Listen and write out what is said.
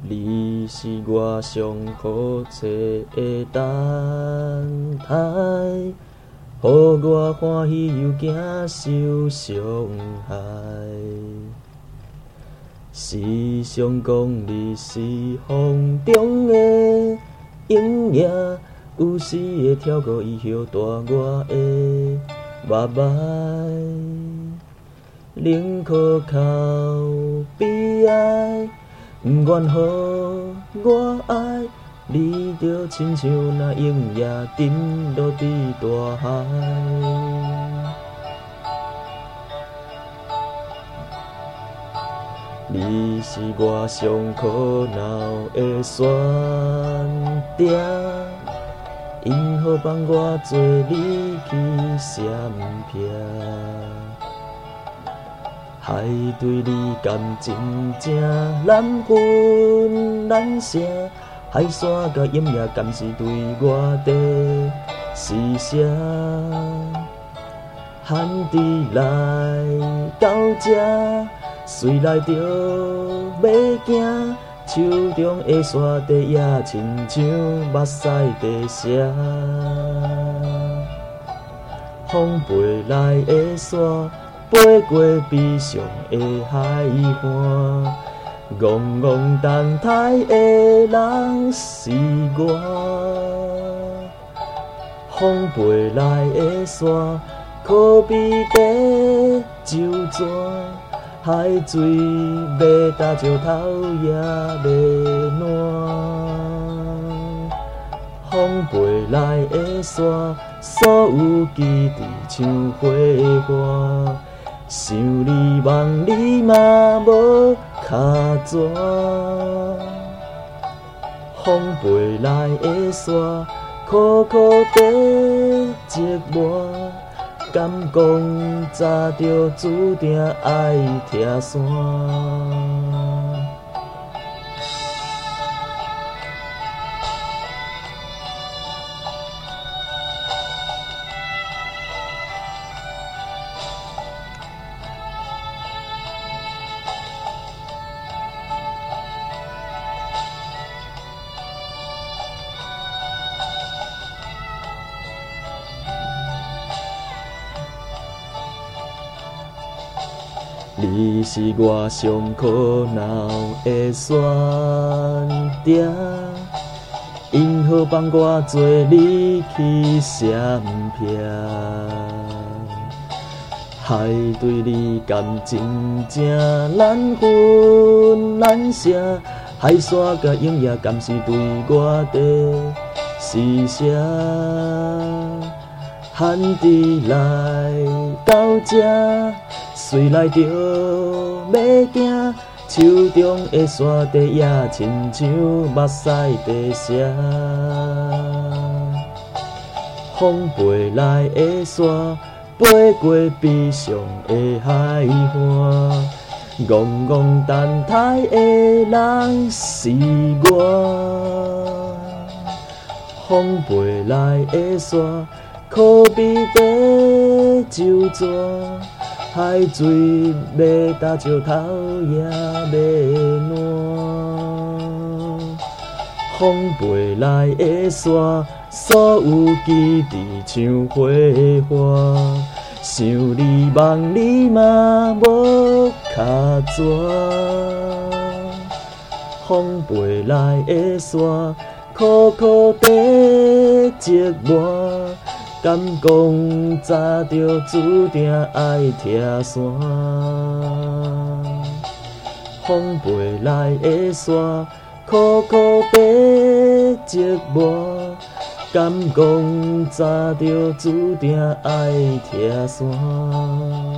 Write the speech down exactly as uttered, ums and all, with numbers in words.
你是我上好找的等待，予我欢喜又惊受伤害。时常讲你是风中的影影，有时会跳过伊许大我的目睭，宁可靠悲哀。不愿予我爱，你就亲像那影也沉落伫大海。你是我上苦恼的选择，因好帮我做你去闪避。海对你感情正难分难舍，海山甲阴夜敢是对我的施舍。旱地来到这，随来着要行，手中的沙地也亲像目屎地射。风飞来的沙，飞过悲伤的海岸，戆戆等待的人是我。风飞来的沙，可比地就蛇，海水要打石头也袂烂。风飞来的沙，所有基地像花花。想你望你嘛无脚爪，风飞来的沙，苦苦地折磨，敢讲早就注定爱拆散。你是我上苦恼的选择，因好帮我做你去闪避。海对你感情正难分难舍，海山甲影也敢是对我的施舍。旱地来到这，随来着要行，手中的沙地也亲像目屎地射。风飞来的沙，飞过悲伤的海岸，戆戆等待的人是我。风飞来的沙，可比地就蛇，海水要打石头也袂烂。风飞来的沙，所有基地像花花。想你望你嘛无脚爪，风飞来的沙，苦苦地折磨，敢讲早就注定爱拆散。风飞来的沙，苦苦地折磨，敢讲早就注定爱拆散。